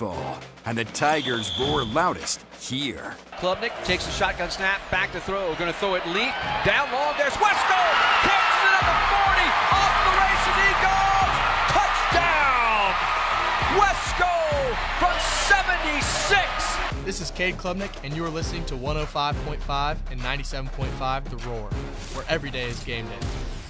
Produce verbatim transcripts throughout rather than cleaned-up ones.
Ball, and the Tigers roar loudest here. Klubnik takes a shotgun snap, back to throw, going to throw it leap, down long, there's Wesco, catches it at the forty, off the races he goes, touchdown, Wesco from seventy-six. This is Cade Klubnik, and you are listening to one oh five point five and ninety-seven point five The Roar, where every day is game day.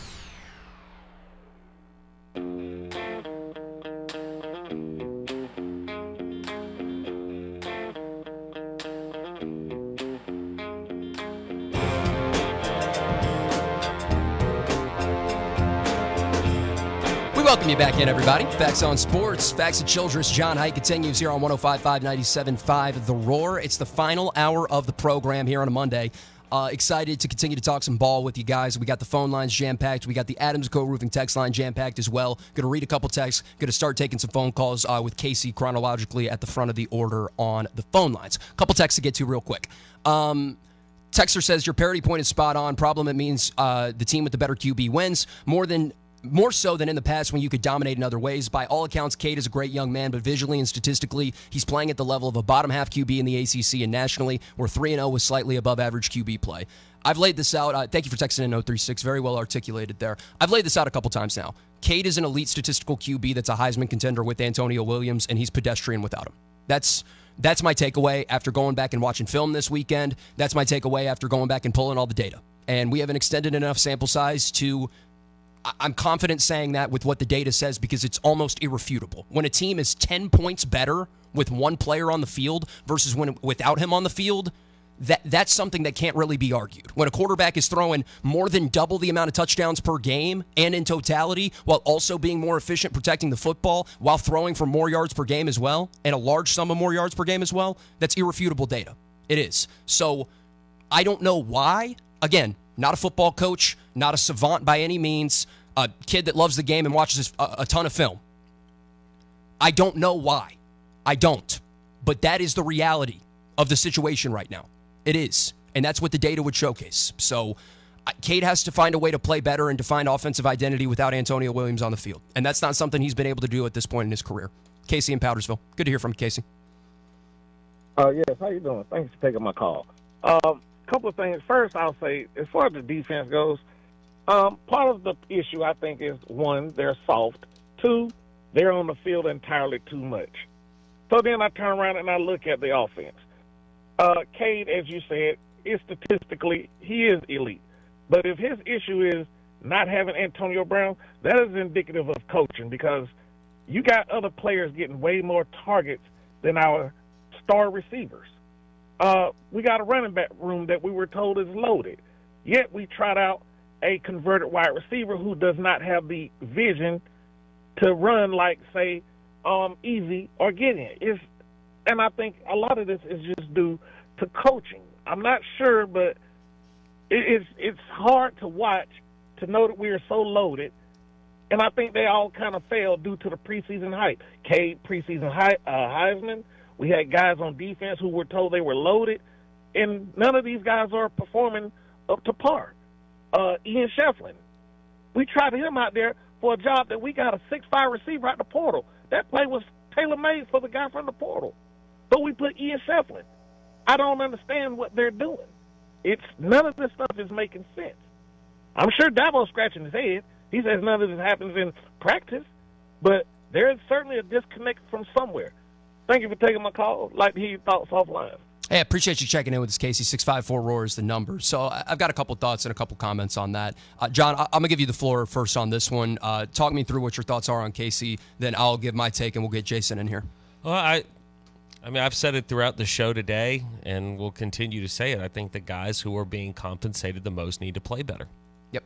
Welcome you back in, everybody. Facts on Sports. Facts of Childress. John Height continues here on one oh five point five, ninety-seven point five The Roar. It's the final hour of the program here on a Monday. Uh, excited to continue to talk some ball with you guys. We got the phone lines jam-packed. We got the Adams Co. Roofing text line jam-packed as well. Going to read a couple texts. Going to start taking some phone calls uh, with Casey chronologically at the front of the order on the phone lines. A couple texts to get to real quick. Um... Texter says, your parity point is spot on. Problem, it means uh, the team with the better Q B wins. More than more so than in the past when you could dominate in other ways. By all accounts, Cade is a great young man, but visually and statistically, he's playing at the level of a bottom-half Q B in the A C C and nationally, where three and oh with slightly above-average Q B play. I've laid this out. Uh, thank you for texting in oh three six. Very well articulated there. I've laid this out a couple times now. Cade is an elite statistical Q B that's a Heisman contender with Antonio Williams, and he's pedestrian without him. That's... That's my takeaway after going back and watching film this weekend. That's my takeaway after going back and pulling all the data. And we have an extended enough sample size to, I'm confident saying that with what the data says because it's almost irrefutable. When a team is ten points better with one player on the field versus when without him on the field, that that's something that can't really be argued. When a quarterback is throwing more than double the amount of touchdowns per game and in totality, while also being more efficient protecting the football, while throwing for more yards per game as well, and a large sum of more yards per game as well, that's irrefutable data. It is. So I don't know why. Again, not a football coach, not a savant by any means, a kid that loves the game and watches a, a ton of film. I don't know why. I don't. But that is the reality of the situation right now. It is, and that's what the data would showcase. So Cade has to find a way to play better and to find offensive identity without Antonio Williams on the field, and that's not something he's been able to do at this point in his career. Casey in Powdersville. Good to hear from you, Casey. Uh, yes, how you doing? Thanks for taking my call. A um, couple of things. First, I'll say, as far as the defense goes, um, part of the issue, I think, is, one, they're soft. Two, they're on the field entirely too much. So then I turn around and I look at the offense. Uh, Cade, as you said, is statistically, he is elite. But if his issue is not having Antonio Brown, that is indicative of coaching because you got other players getting way more targets than our star receivers. Uh, we got a running back room that we were told is loaded. Yet we tried out a converted wide receiver who does not have the vision to run like, say, um, Easy or Gideon. It's And I think a lot of this is just due to coaching. I'm not sure, but it, it's it's hard to watch to know that we are so loaded. And I think they all kind of failed due to the preseason hype. Cade, preseason high, uh, Heisman. We had guys on defense who were told they were loaded, and none of these guys are performing up to par. Uh, Ian Shefflin, we tried him out there for a job that we got a six five receiver out the portal. That play was tailor-made for the guy from the portal. But we put Ian Shefflin. I don't understand what they're doing. It's none of this stuff is making sense. I'm sure Dabo's scratching his head. He says none of this happens in practice, but there is certainly a disconnect from somewhere. Thank you for taking my call. I'd like to hear your thoughts offline. Hey, I appreciate you checking in with us, Casey. six five four roar is the number. So I've got a couple thoughts and a couple comments on that. Uh, John, I'm going to give you the floor first on this one. Uh, talk me through what your thoughts are on Casey. Then I'll give my take, and we'll get Jason in here. Well, I... I mean, I've said it throughout the show today, and will continue to say it. I think the guys who are being compensated the most need to play better. Yep.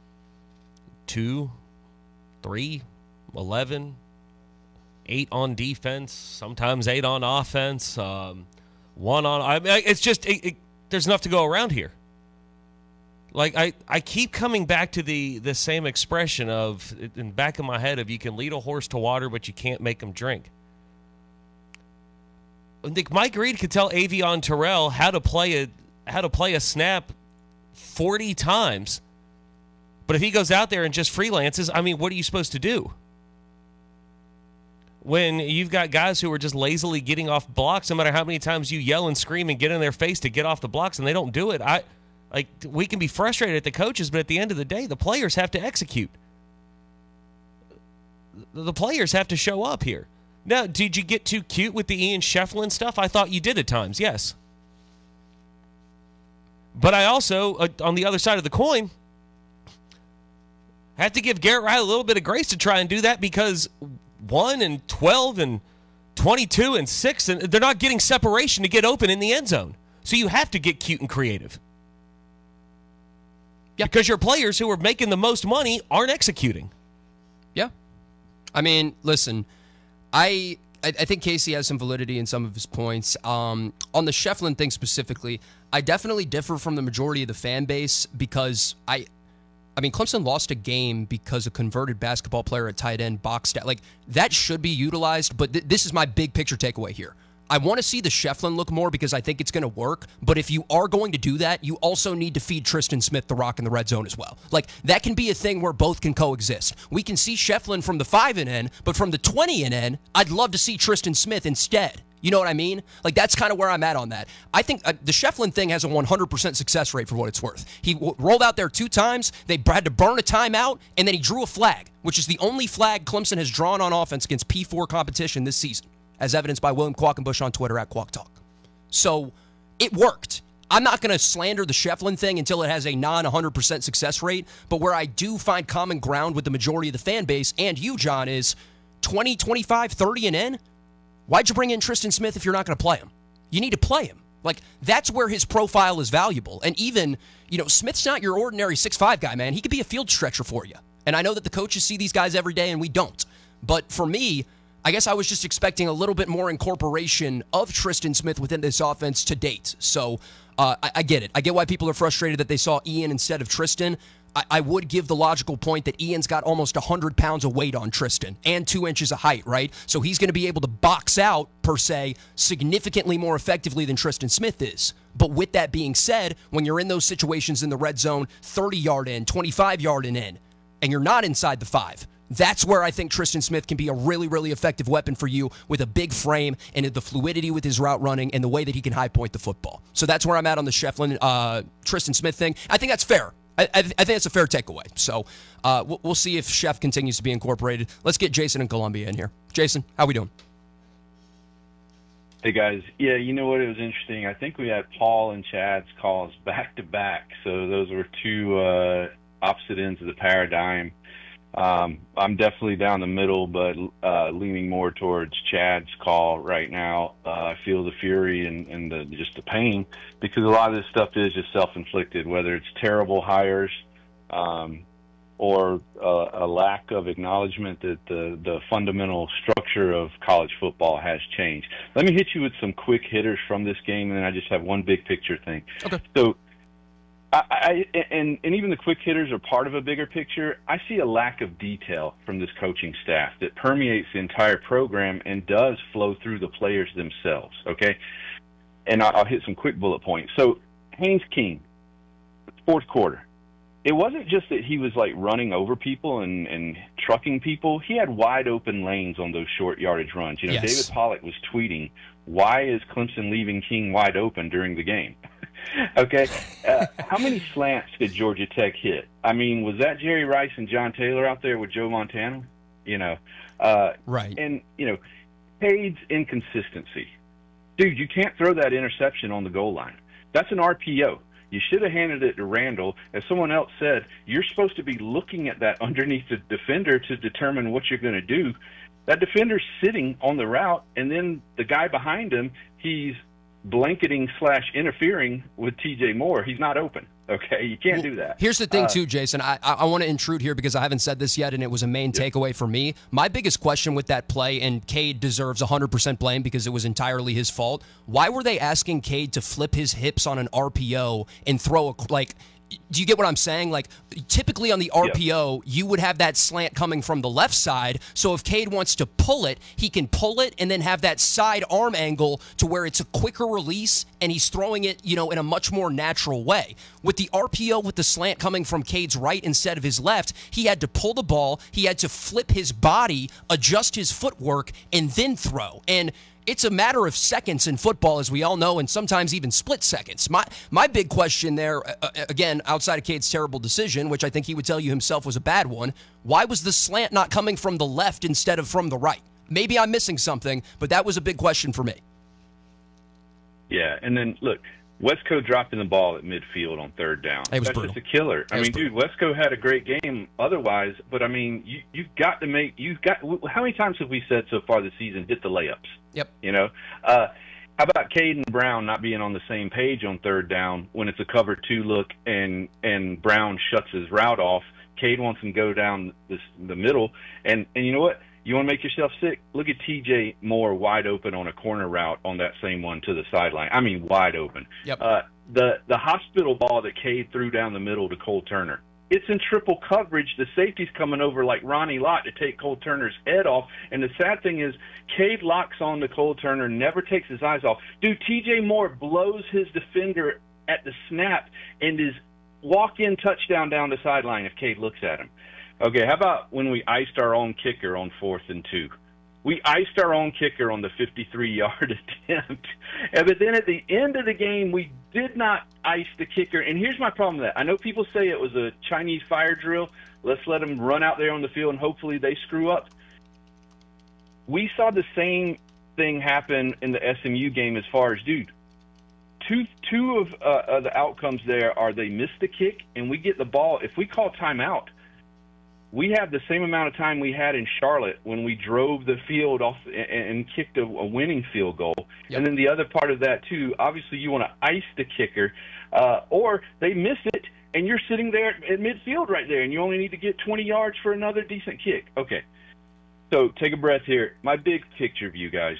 Two, three, eleven, eight on defense, sometimes eight on offense, um, one on. I mean, it's just it, it, there's enough to go around here. Like I, I keep coming back to the the same expression of in the back of my head of you can lead a horse to water, but you can't make him drink. Mike Reed could tell Avion Terrell how to play a how to play a snap forty times, but if he goes out there and just freelances, I mean, what are you supposed to do? when you've got guys who are just lazily getting off blocks, no matter how many times you yell and scream and get in their face to get off the blocks, and they don't do it. I like we can be frustrated at the coaches, but at the end of the day, the players have to execute. The players have to show up here. Now, did you get too cute with the Ian Shefflin stuff? I thought you did at times, yes. But I also, uh, on the other side of the coin, have to give Garrett Riley a little bit of grace to try and do that, because one and twelve and twenty-two and six, and they're not getting separation to get open in the end zone. So you have to get cute and creative. Yeah. Because your players who are making the most money aren't executing. Yeah. I mean, listen, I I think Casey has some validity in some of his points. Um, on the Shefflin thing specifically, I definitely differ from the majority of the fan base, because I I mean, Clemson lost a game because a converted basketball player at tight end boxed out. Like, that should be utilized, but th- this is my big picture takeaway here. I want to see the Shefflin look more, because I think it's going to work. But if you are going to do that, you also need to feed Tristan Smith the rock in the red zone as well. Like, that can be a thing where both can coexist. We can see Shefflin from the five and in, but from the twenty and in, I'd love to see Tristan Smith instead. You know what I mean? Like, that's kind of where I'm at on that. I think uh, the Shefflin thing has a one hundred percent success rate for what it's worth. He w- rolled out there two times. They had to burn a timeout, and then he drew a flag, which is the only flag Clemson has drawn on offense against P four competition this season, as evidenced by William Qualkenbush on Twitter at Quack Talk. So it worked. I'm not going to slander the Shefflin thing until it has a non one hundred percent success rate, but where I do find common ground with the majority of the fan base and you, John, is twenty, twenty-five, thirty and in. Why'd you bring in Tristan Smith if you're not going to play him? You need to play him. Like, that's where his profile is valuable. And even, you know, Smith's not your ordinary six five guy, man. He could be a field stretcher for you. And I know that the coaches see these guys every day and we don't. But for me, I guess I was just expecting a little bit more incorporation of Tristan Smith within this offense to date. So uh, I, I get it. I get why people are frustrated that they saw Ian instead of Tristan. I, I would give the logical point that Ian's got almost one hundred pounds of weight on Tristan and two inches of height, right? So he's going to be able to box out, per se, significantly more effectively than Tristan Smith is. But with that being said, when you're in those situations in the red zone, thirty-yard in, twenty-five-yard in, and you're not inside the five, that's where I think Tristan Smith can be a really, really effective weapon for you, with a big frame and the fluidity with his route running and the way that he can high point the football. So that's where I'm at on the Shefflin, uh, Tristan Smith thing. I think that's fair. I, I, I think it's a fair takeaway. So uh, we'll, we'll see if Sheff continues to be incorporated. Let's get Jason in Columbia in here. Jason, how we doing? Hey, guys. Yeah, you know what? It was interesting. I think we had Paul and Chad's calls back-to-back. So those were two uh, opposite ends of the paradigm. Um, I'm definitely down the middle, but uh, leaning more towards Chad's call right now. Uh, I feel the fury and, and the, just the pain, because a lot of this stuff is just self-inflicted, whether it's terrible hires um, or uh, a lack of acknowledgement that the, the fundamental structure of college football has changed. Let me hit you with some quick hitters from this game, and then I just have one big picture thing. Okay. So, I, I, and, and even the quick hitters are part of a bigger picture. I see a lack of detail from this coaching staff that permeates the entire program and does flow through the players themselves, okay? And I'll, I'll hit some quick bullet points. So Haynes King, fourth quarter. It wasn't just that he was, like, running over people and, and trucking people. He had wide open lanes on those short yardage runs. You know, Yes. David Pollack was tweeting, why is Clemson leaving King wide open during the game? Okay, uh, how many slants did Georgia Tech hit? I mean, was that Jerry Rice and John Taylor out there with Joe Montana? You know, uh, Right. And, you know, Cade's inconsistency. Dude, you can't throw that interception on the goal line. That's an R P O. You should have handed it to Randall. As someone else said, you're supposed to be looking at that underneath the defender to determine what you're going to do. That defender's sitting on the route, and then the guy behind him, he's blanketing slash interfering with T J Moore. He's not open. Okay, you can't Well, do that. Here's the thing, Uh, too, Jason. I, I, I want to intrude here because I haven't said this yet, and it was a main takeaway for me. My biggest question with that play, and Cade deserves one hundred percent blame because it was entirely his fault. Why were they asking Cade to flip his hips on an R P O and throw a, like, do you get what I'm saying? Like, typically on the R P O, yeah. you would have that slant coming from the left side. So if Cade wants to pull it, he can pull it and then have that side arm angle to where it's a quicker release and he's throwing it, you know, in a much more natural way. With the R P O with the slant coming from Cade's right instead of his left, he had to pull the ball, he had to flip his body, adjust his footwork, and then throw. And it's a matter of seconds in football, as we all know, and sometimes even split seconds. My my big question there, uh, again, outside of Cade's terrible decision, which I think he would tell you himself was a bad one, why was the slant not coming from the left instead of from the right? Maybe I'm missing something, but that was a big question for me. Yeah, and then, look, Wesco dropping the ball at midfield on third down. It was That's brutal. just a killer. I mean, brutal. dude, Wesco had a great game otherwise, but, I mean, you, you've got to make – you've got – how many times have we said so far this season, hit the layups? Yep. You know? Uh, how about Cade and Brown not being on the same page on third down when it's a cover two look and, and Brown shuts his route off? Cade wants him to go down this, the middle, and, and you know what? You want to make yourself sick? Look at T J Moore wide open on a corner route on that same one to the sideline. I mean, wide open. Yep. Uh, the the hospital ball that Cade threw down the middle to Cole Turner, it's in triple coverage. The safety's coming over like Ronnie Lott to take Cole Turner's head off. And the sad thing is, Cade locks on to Cole Turner, never takes his eyes off. Dude, T J Moore blows his defender at the snap and is walk-in touchdown down the sideline if Cade looks at him. Okay, how about when we iced our own kicker on fourth and two? We iced our own kicker on the fifty-three-yard attempt. But then at the end of the game, we did not ice the kicker. And here's my problem with that. I know people say it was a Chinese fire drill. Let's let them run out there on the field, and hopefully they screw up. We saw the same thing happen in the S M U game as far as, dude, two, two of, uh, of the outcomes there are they miss the kick, and we get the ball. If we call timeout, we have the same amount of time we had in Charlotte when we drove the field off and, and kicked a, a winning field goal. Yep. And then the other part of that, too, obviously you want to ice the kicker, uh, or they miss it, and you're sitting there at midfield right there, and you only need to get twenty yards for another decent kick. Okay, so take a breath here. My big picture view, guys,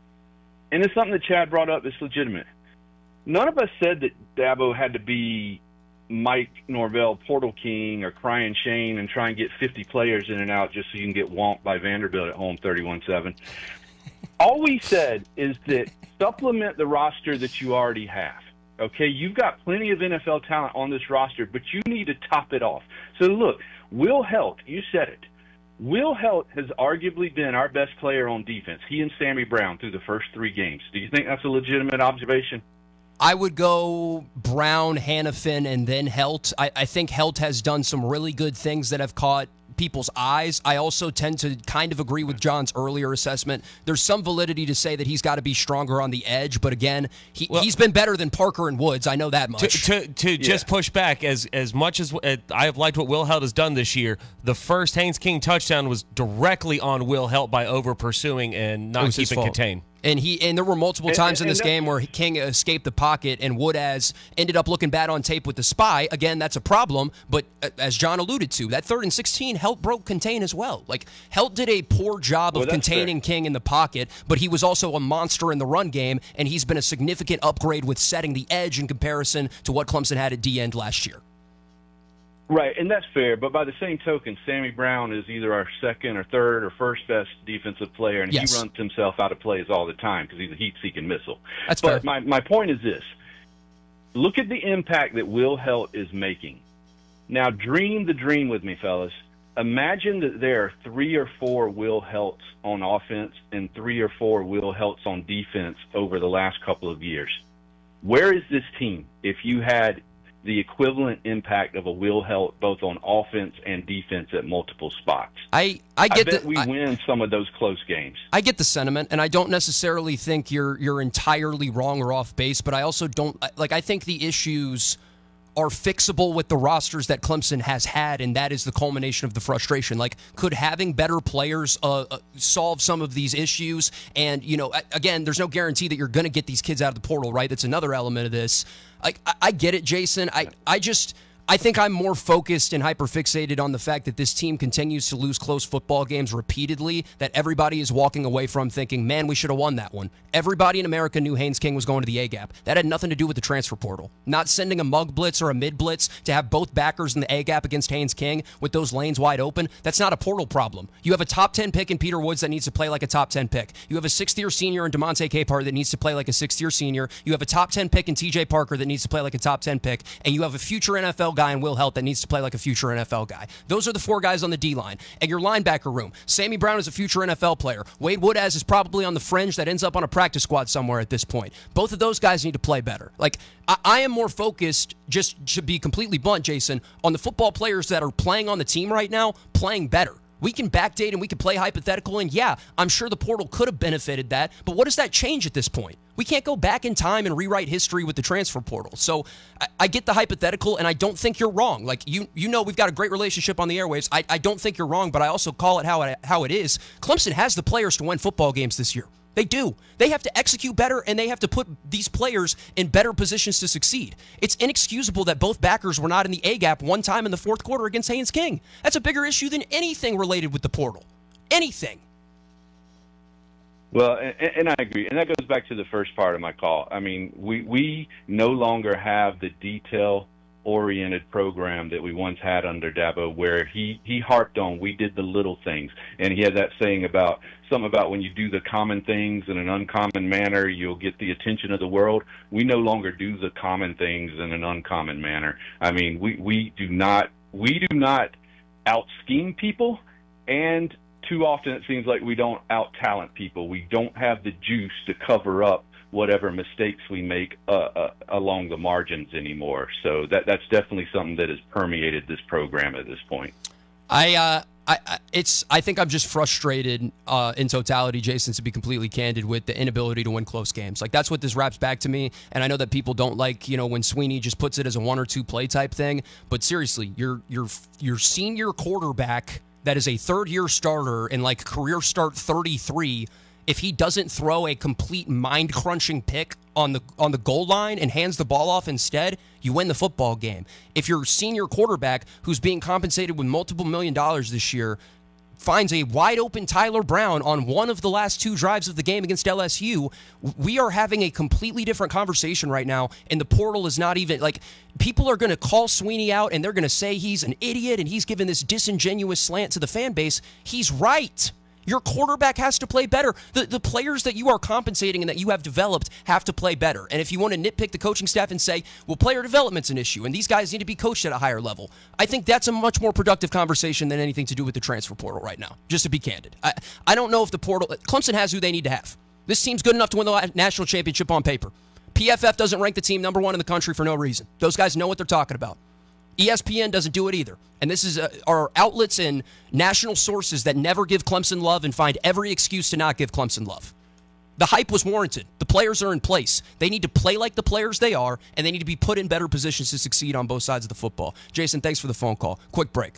and it's something that Chad brought up that's legitimate. None of us said that Dabo had to be Mike Norvell, Portal King, or Crying Shane and try and get fifty players in and out just so you can get whomped by Vanderbilt at home thirty-one seven. All we said is that supplement the roster that you already have. Okay, you've got plenty of N F L talent on this roster, but you need to top it off. So look, Will Helt, you said it. Will Helt has arguably been our best player on defense, he and Sammy Brown, through the first three games. Do you think that's a legitimate observation? I would go Brown, Hannafin, and then Helt. I, I think Helt has done some really good things that have caught people's eyes. I also tend to kind of agree with John's earlier assessment. There's some validity to say that he's got to be stronger on the edge, but again, he, well, he's been better than Parker and Woods. I know that much. To, to, to yeah. just push back, as as much as uh, I have liked what Will Helt has done this year, the first Haynes King touchdown was directly on Will Helt by over pursuing and not keeping contained. And he and there were multiple times and, and, in this game where King escaped the pocket and Woodaz ended up looking bad on tape with the spy. Again, that's a problem. But uh, as John alluded to, that third and sixteen, Helt broke contain as well. Like Helt did a poor job well, of containing fair. King in the pocket, but he was also a monster in the run game, and he's been a significant upgrade with setting the edge in comparison to what Clemson had at D end last year. Right, and that's fair. But by the same token, Sammy Brown is either our second or third or first best defensive player, and yes. he runs himself out of plays all the time because he's a heat-seeking missile. That's but fair. my my point is this: look at the impact that Will Helt is making. Now, dream the dream with me, fellas. Imagine that there are three or four Will Helts on offense and three or four Will Helts on defense over the last couple of years. Where is this team if you had the equivalent impact of a Will Helt both on offense and defense at multiple spots? I, I get I bet the, we I, win some of those close games. I get the sentiment, and I don't necessarily think you're you're entirely wrong or off base, but I also don't like I think the issues are fixable with the rosters that Clemson has had, and that is the culmination of the frustration. Like, could having better players uh, uh, solve some of these issues? And, you know, again, there's no guarantee that you're going to get these kids out of the portal, right? That's another element of this. Like, I, I get it, Jason. I, I just... I think I'm more focused and hyperfixated on the fact that this team continues to lose close football games repeatedly, that everybody is walking away from thinking, man, we should have won that one. Everybody in America knew Haynes King was going to the A-gap. That had nothing to do with the transfer portal. Not sending a mug blitz or a mid blitz to have both backers in the A-gap against Haynes King with those lanes wide open, that's not a portal problem. You have a top ten pick in Peter Woods that needs to play like a top ten pick. You have a sixth-year senior in DeMonte Capehart that needs to play like a sixth-year senior. You have a top ten pick in T J Parker that needs to play like a top ten pick. And you have a future N F L guy in Will Helt that needs to play like a future N F L guy. Those are the four guys on the D-line. And your linebacker room, Sammy Brown is a future N F L player. Wade Woodaz is probably on the fringe that ends up on a practice squad somewhere at this point. Both of those guys need to play better. Like, I, I am more focused, just to be completely blunt, Jason, on the football players that are playing on the team right now, playing better. We can backdate and we can play hypothetical, and yeah, I'm sure the portal could have benefited that, but what does that change at this point? We can't go back in time and rewrite history with the transfer portal. So I, I get the hypothetical, and I don't think you're wrong. Like, you you know we've got a great relationship on the airwaves. I, I don't think you're wrong, but I also call it how it, how it is. Clemson has the players to win football games this year. They do. They have to execute better, and they have to put these players in better positions to succeed. It's inexcusable that both backers were not in the A-gap one time in the fourth quarter against Haynes King. That's a bigger issue than anything related with the portal. Anything. Well, and, and I agree. And that goes back to the first part of my call. I mean, we, we no longer have the detail-oriented program that we once had under Dabo, where he, he harped on, we did the little things. And he had that saying about, something about when you do the common things in an uncommon manner, you'll get the attention of the world. We no longer do the common things in an uncommon manner. I mean, we, we do not, we do not out-scheme people, and too often it seems like we don't out-talent people. We don't have the juice to cover up whatever mistakes we make uh, uh, along the margins anymore. So that that's definitely something that has permeated this program at this point. I, uh, I, I it's. I think I'm just frustrated uh, in totality, Jason, to be completely candid, with the inability to win close games. Like, that's what this wraps back to me. And I know that people don't like, you know, when Sweeney just puts it as a one or two play type thing. But seriously, your your your senior quarterback that is a third-year starter and, like, career start thirty-three, if he doesn't throw a complete mind-crunching pick on the on the goal line and hands the ball off instead, you win the football game. If your senior quarterback, who's being compensated with multiple million dollars this year, finds a wide-open Tyler Brown on one of the last two drives of the game against L S U, we are having a completely different conversation right now, and the portal is not even, like, people are going to call Sweeney out, and they're going to say he's an idiot, and he's given this disingenuous slant to the fan base. He's right. Your quarterback has to play better. The the players that you are compensating and that you have developed have to play better. And if you want to nitpick the coaching staff and say, well, player development's an issue, and these guys need to be coached at a higher level, I think that's a much more productive conversation than anything to do with the transfer portal right now, just to be candid. I, I don't know if the portal... Clemson has who they need to have. This team's good enough to win the national championship on paper. P F F doesn't rank the team number one in the country for no reason. Those guys know what they're talking about. E S P N doesn't do it either. And this is uh, our outlets and national sources that never give Clemson love and find every excuse to not give Clemson love. The hype was warranted. The players are in place. They need to play like the players they are, and they need to be put in better positions to succeed on both sides of the football. Jason, thanks for the phone call. Quick break.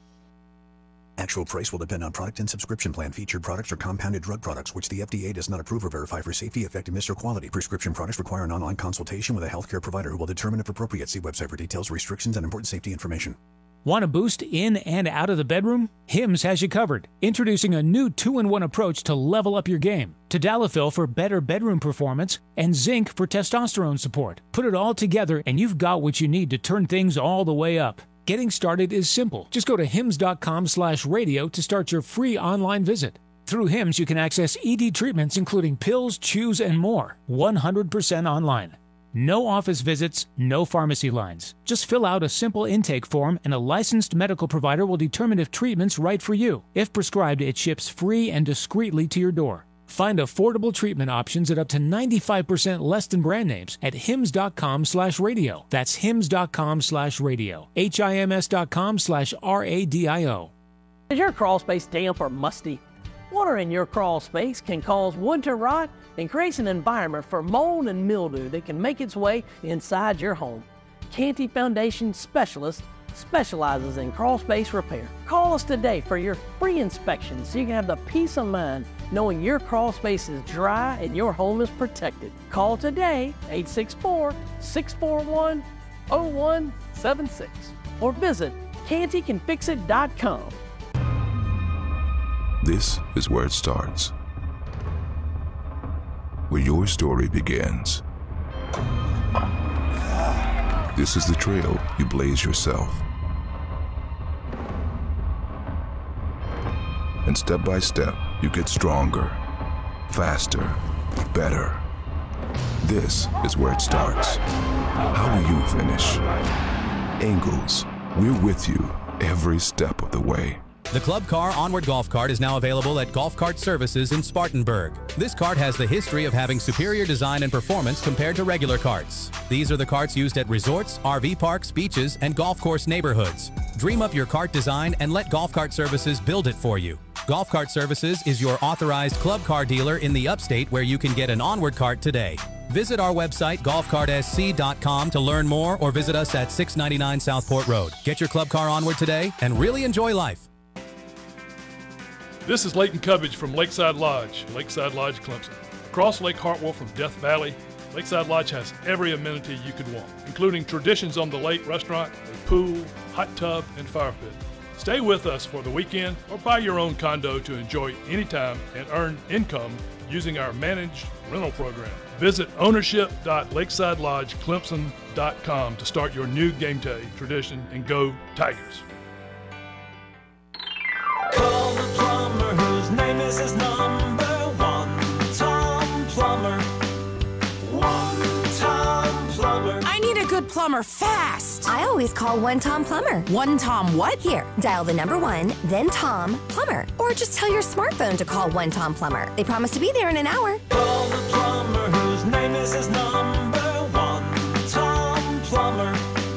Actual price will depend on product and subscription plan. Featured products are compounded drug products, which the F D A does not approve or verify for safety, effectiveness, or quality. Prescription products require an online consultation with a healthcare provider who will determine if appropriate. See website for details, restrictions, and important safety information. Want a boost in and out of the bedroom? Hims has you covered. Introducing a new two in one approach to level up your game. Tadalafil for better bedroom performance and zinc for testosterone support. Put it all together and you've got what you need to turn things all the way up. Getting started is simple. Just go to hims.com slash radio to start your free online visit. Through Hims, you can access E D treatments including pills, chews, and more. one hundred percent online. No office visits, no pharmacy lines. Just fill out a simple intake form and a licensed medical provider will determine if treatment's right for you. If prescribed, it ships free and discreetly to your door. Find affordable treatment options at up to ninety-five percent less than brand names at hims.com slash radio. That's hims.com slash radio. H-I-M-S dot com slash R-A-D-I-O. Is your crawl space damp or musty? Water in your crawl space can cause wood to rot and creates an environment for mold and mildew that can make its way inside your home. Canty Foundation Specialist specializes in crawl space repair. Call us today for your free inspection so you can have the peace of mind knowing your crawl space is dry and your home is protected. Call today, eight six four, six four one, zero one seven six. or visit canty can fix it dot com. This is where it starts, where your story begins. This is the trail you blaze yourself. And step by step, you get stronger, faster, better. This is where it starts. How will you finish? Angles, we're with you every step of the way. The Club Car Onward Golf Cart is now available at Golf Cart Services in Spartanburg. This cart has the history of having superior design and performance compared to regular carts. These are the carts used at resorts, R V parks, beaches, and golf course neighborhoods. Dream up your cart design and let Golf Cart Services build it for you. Golf Cart Services is your authorized club car dealer in the upstate where you can get an Onward cart today. Visit our website, golf cart s c dot com, to learn more or visit us at six ninety-nine Southport Road. Get your club car Onward today and really enjoy life. This is Leighton Cubbage from Lakeside Lodge, Lakeside Lodge, Clemson. Across Lake Hartwell from Death Valley, Lakeside Lodge has every amenity you could want, including Traditions on the Lake restaurant, a pool, hot tub, and fire pit. Stay with us for the weekend or buy your own condo to enjoy anytime and earn income using our managed rental program. Visit ownership dot lakeside lodge clemson dot com to start your new game day tradition and go Tigers. Call the plumber whose name is his number one, Tom Plumber. One Tom Plumber. I need a good plumber fast. I always call One Tom Plumber. One Tom what? Here, dial the number one, then Tom Plumber. Or just tell your smartphone to call One Tom Plumber. They promise to be there in an hour. Call the plumber whose name is his number one, Tom Plumber.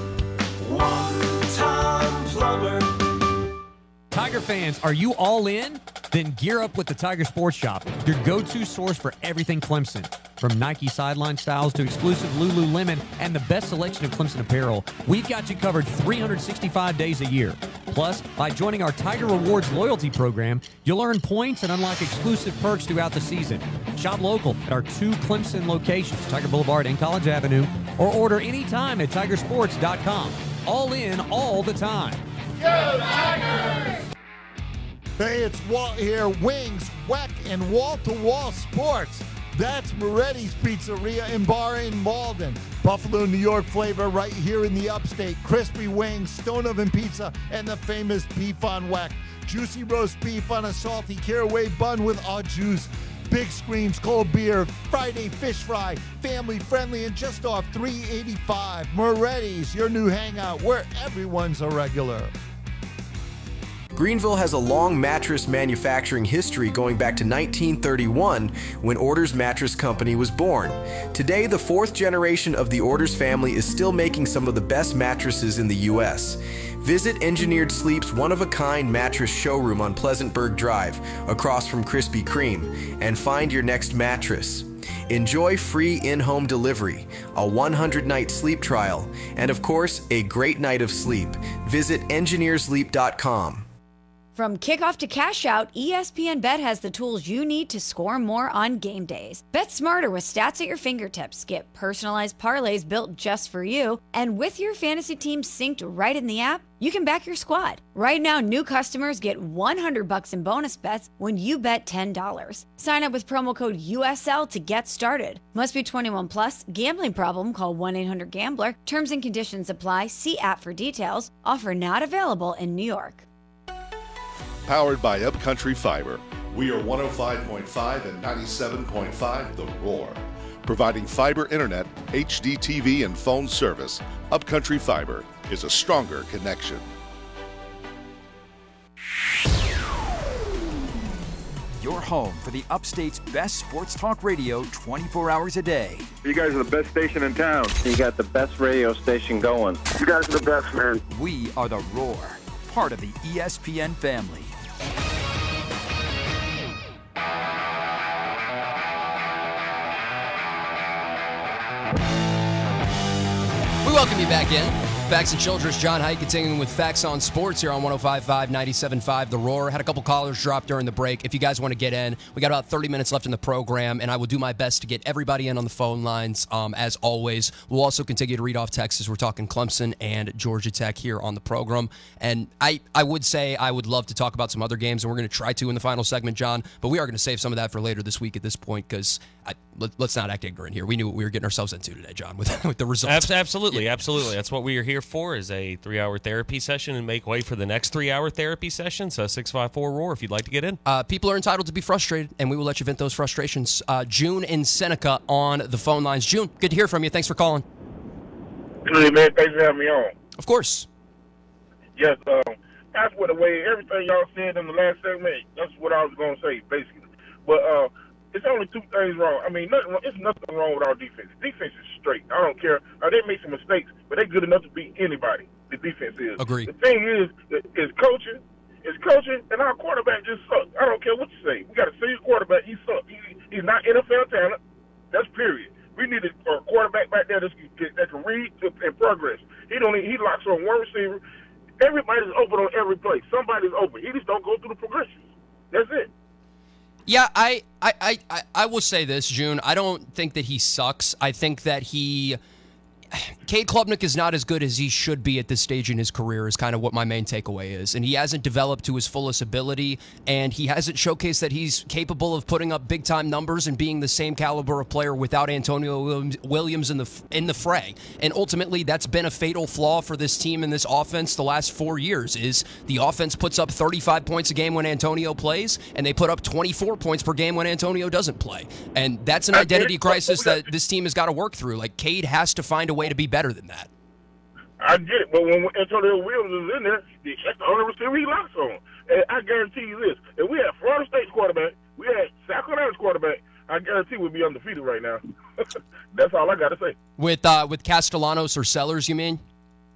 One Tom Plumber. Tiger fans, are you all in? Then gear up with the Tiger Sports Shop, your go-to source for everything Clemson. From Nike sideline styles to exclusive Lululemon and the best selection of Clemson apparel, we've got you covered three hundred sixty-five days a year. Plus, by joining our Tiger Rewards loyalty program, you'll earn points and unlock exclusive perks throughout the season. Shop local at our two Clemson locations, Tiger Boulevard and College Avenue, or order anytime at tiger sports dot com. All in, all the time. Go Tigers! Hey, it's Walt here. Wings, Weck, and wall-to-wall sports. That's Moretti's Pizzeria and Bar in Malden. Buffalo, New York flavor right here in the upstate. Crispy wings, stone oven pizza, and the famous beef on Weck. Juicy roast beef on a salty caraway bun with au juice. Big screens, cold beer, Friday fish fry, family friendly, and just off three eighty-five. Moretti's, your new hangout where everyone's a regular. Greenville has a long mattress manufacturing history going back to nineteen thirty-one, when Orders Mattress Company was born. Today, the fourth generation of the Orders family is still making some of the best mattresses in the U S Visit Engineered Sleep's one-of-a-kind mattress showroom on Pleasantburg Drive, across from Krispy Kreme, and find your next mattress. Enjoy free in-home delivery, a one hundred night sleep trial, and of course, a great night of sleep. Visit engineer sleep dot com. From kickoff to cash out, E S P N Bet has the tools you need to score more on game days. Bet smarter with stats at your fingertips. Get personalized parlays built just for you. And with your fantasy team synced right in the app, you can back your squad. Right now, new customers get one hundred bucks in bonus bets when you bet ten dollars. Sign up with promo code U S L to get started. Must be twenty-one plus. Gambling problem? Call one eight hundred gambler. Terms and conditions apply. See app for details. Offer not available in New York. Powered by Upcountry Fiber. We are one oh five point five and ninety-seven point five The Roar. Providing fiber internet, H D T V, and phone service, Upcountry Fiber is a stronger connection. Your home for the Upstate's best sports talk radio twenty-four hours a day. You guys are the best station in town. You got the best radio station going. You guys are the best, man. We are The Roar, part of the E S P N family. We welcome you back in. Facts and Childress, John Haidt, continuing with Facts on Sports here on one oh five point five, ninety-seven point five The Roar. Had a couple callers drop during the break. If you guys want to get in, we got about thirty minutes left in the program, and I will do my best to get everybody in on the phone lines, um, as always. We'll also continue to read off texts as we're talking Clemson and Georgia Tech here on the program. And I, I would say I would love to talk about some other games, and we're going to try to in the final segment, John, but we are going to save some of that for later this week at this point, because let, let's not act ignorant here. We knew what we were getting ourselves into today, John, with, with the results. Absolutely, Yeah. absolutely. That's what we are here for, is a three-hour therapy session and make way for the next three-hour therapy session. So six five four ROAR if you'd like to get in. Uh, people are entitled to be frustrated, and we will let you vent those frustrations. Uh, June in Seneca on the phone lines. June, good to hear from you. Thanks for calling. Good, man. Thanks for having me on. Of course. Yes, um, that's what the way everything y'all said in the last segment, that's what I was going to say, basically. But uh, it's only two things wrong. I mean, nothing, it's nothing wrong with our defense. Defense is straight. I don't care. Uh, they make some mistakes, but they're good enough to beat anybody. The defense is. Agree. The thing is, is coaching. Is coaching, and our quarterback just sucks. I don't care what you say. We got a senior quarterback. He sucks. He, he's not N F L talent. That's period. We need a, a quarterback back there that can, that can read and progress. He don't. He locks on one receiver. Everybody's open on every play. Somebody's open. He just don't go through the progression. That's it. Yeah, I, I, I, I will say this, June. I don't think that he sucks. I think that he... Cade Klubnik is not as good as he should be at this stage in his career is kind of what my main takeaway is. And he hasn't developed to his fullest ability, and he hasn't showcased that he's capable of putting up big-time numbers and being the same caliber of player without Antonio Williams in the in the fray. And ultimately, that's been a fatal flaw for this team and this offense the last four years, is the offense puts up thirty-five points a game when Antonio plays, and they put up twenty-four points per game when Antonio doesn't play. And that's an identity crisis that this team has got to work through. Like, Cade has to find a way to be better than that. I get it, but when Antonio Williams is in there, that's the only receiver he locks on. And I guarantee you this: if we had Florida State's quarterback, we had South Carolina's quarterback, I guarantee we'd be undefeated right now. That's all I got to say. With uh, with Castellanos or Sellers, you mean?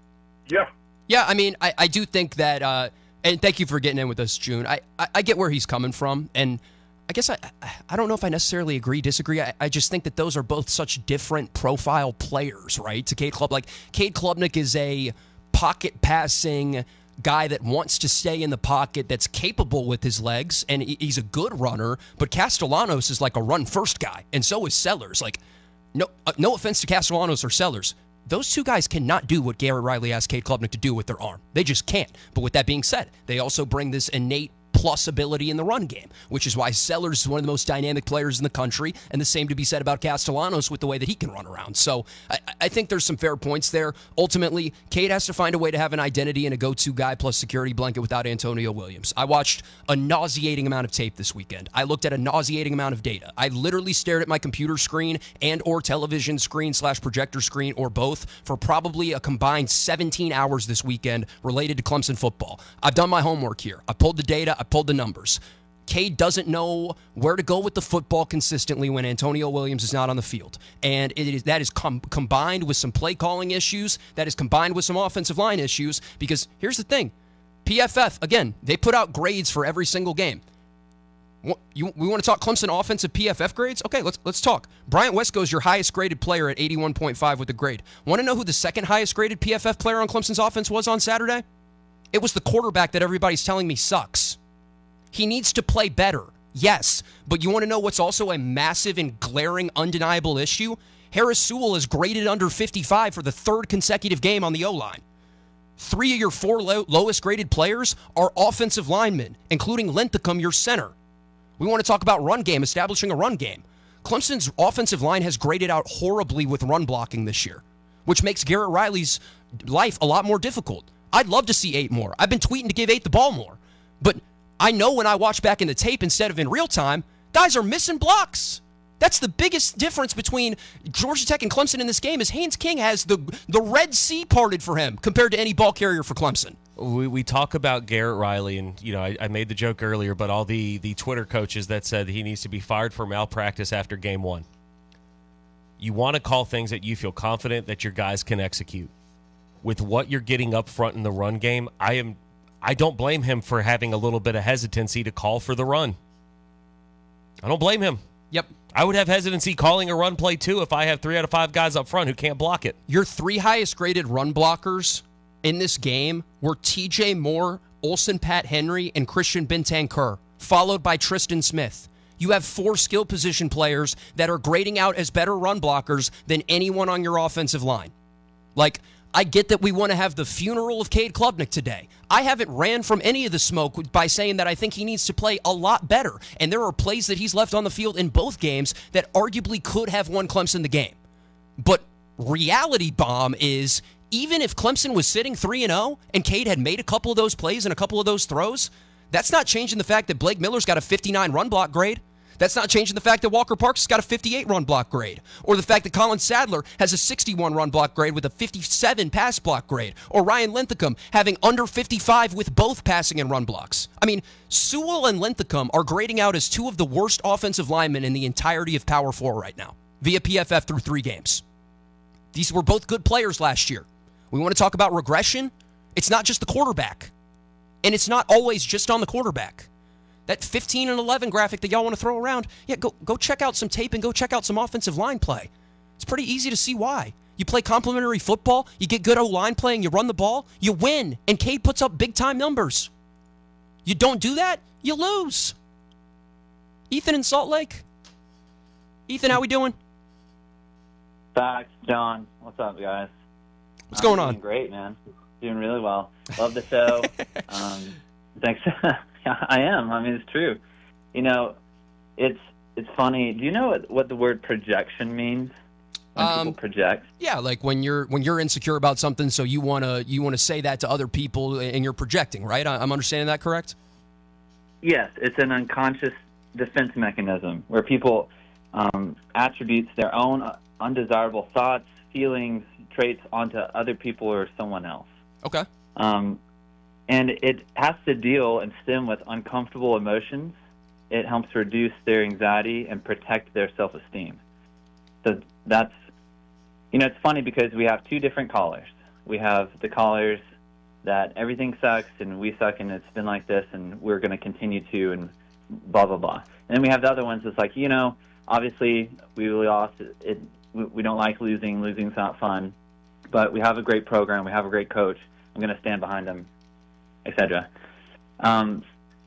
Yeah. Yeah, I mean, I, I do think that, uh, and thank you for getting in with us, June. I, I, I get where he's coming from, and I guess I I don't know if I necessarily agree, disagree. I, I just think that those are both such different profile players, right? To Cade Klubnik. Like, Cade Klubnik is a pocket passing guy that wants to stay in the pocket, that's capable with his legs, and he's a good runner. But Castellanos is like a run-first guy, and so is Sellers. Like, no, uh, no offense to Castellanos or Sellers. Those two guys cannot do what Garrett Riley asked Cade Klubnik to do with their arm. They just can't. But with that being said, they also bring this innate plus ability in the run game, which is why Sellers is one of the most dynamic players in the country, and the same to be said about Castellanos with the way that he can run around. So I, I think there's some fair points there. Ultimately, Cade has to find a way to have an identity and a go-to guy plus security blanket without Antonio Williams. I watched a nauseating amount of tape this weekend. I looked at a nauseating amount of data. I literally stared at my computer screen and or television screen slash projector screen or both for probably a combined seventeen hours this weekend related to Clemson football. I've done my homework here. I pulled the data. I pulled the numbers. Cade doesn't know where to go with the football consistently when Antonio Williams is not on the field. And it is that is com- combined with some play calling issues, that is combined with some offensive line issues, because here's the thing. P F F, again, they put out grades for every single game. You, we want to talk Clemson offensive P F F grades? Okay, let's let's talk. Bryant Wesco is your highest graded player at eighty-one point five with a grade. Want to know who the second highest graded P F F player on Clemson's offense was on Saturday? It was the quarterback that everybody's telling me sucks. He needs to play better, yes, but you want to know what's also a massive and glaring, undeniable issue? Harris Sewell is graded under fifty-five for the third consecutive game on the O-line. Three of your four low, lowest graded players are offensive linemen, including Linthicum, your center. We want to talk about run game, establishing a run game. Clemson's offensive line has graded out horribly with run blocking this year, which makes Garrett Riley's life a lot more difficult. I'd love to see eight more. I've been tweeting to give eight the ball more, but I know when I watch back in the tape instead of in real time, guys are missing blocks. That's the biggest difference between Georgia Tech and Clemson in this game is Haynes King has the the Red Sea parted for him compared to any ball carrier for Clemson. We we talk about Garrett Riley, and you know I, I made the joke earlier, but all the, the Twitter coaches that said he needs to be fired for malpractice after game one. You want to call things that you feel confident that your guys can execute. With what you're getting up front in the run game, I am I don't blame him for having a little bit of hesitancy to call for the run. I don't blame him. Yep. I would have hesitancy calling a run play, too, if I have three out of five guys up front who can't block it. Your three highest-graded run blockers in this game were T J Moore, Olsen Pat Henry, and Christian Bentancur, followed by Tristan Smith. You have four skill position players that are grading out as better run blockers than anyone on your offensive line. Like, I get that we want to have the funeral of Cade Klubnik today. I haven't ran from any of the smoke by saying that I think he needs to play a lot better. And there are plays that he's left on the field in both games that arguably could have won Clemson the game. But reality bomb is, even if Clemson was sitting three and oh and Cade had made a couple of those plays and a couple of those throws, that's not changing the fact that Blake Miller's got a fifty-nine run block grade. That's not changing the fact that Walker Parks has got a fifty-eight run block grade, or the fact that Colin Sadler has a sixty-one run block grade with a fifty-seven pass block grade, or Ryan Linthicum having under fifty-five with both passing and run blocks. I mean, Sewell and Linthicum are grading out as two of the worst offensive linemen in the entirety of Power Four right now, via P F F through three games. These were both good players last year. We want to talk about regression? It's not just the quarterback, and it's not always just on the quarterback. That fifteen and eleven graphic that y'all want to throw around, yeah, go go check out some tape and go check out some offensive line play. It's pretty easy to see why. You play complementary football, you get good O-line playing, you run the ball, you win, and Cade puts up big-time numbers. You don't do that, you lose. Ethan in Salt Lake. Ethan, how we doing? Facts, John. What's up, guys? What's I'm going on? Doing great, man. Doing really well. Love the show. um, thanks. I am. I mean, it's true. You know, it's it's funny. Do you know what, what the word projection means? When Um, people project. Yeah, like when you're when you're insecure about something, so you wanna you wanna say that to other people, and you're projecting, right? I- I'm understanding that correct? Yes, it's an unconscious defense mechanism where people um, attributes their own undesirable thoughts, feelings, traits onto other people or someone else. Okay. Um, and it has to deal and stem with uncomfortable emotions. It helps reduce their anxiety and protect their self-esteem. So that's, you know, it's funny because we have two different callers. We have the callers that everything sucks and we suck and it's been like this and we're going to continue to and blah, blah, blah. And then we have the other ones that's like, you know, obviously we lost. It, it, we, we don't like losing. Losing's not fun. But we have a great program. We have a great coach. I'm going to stand behind them, et cetera. Um,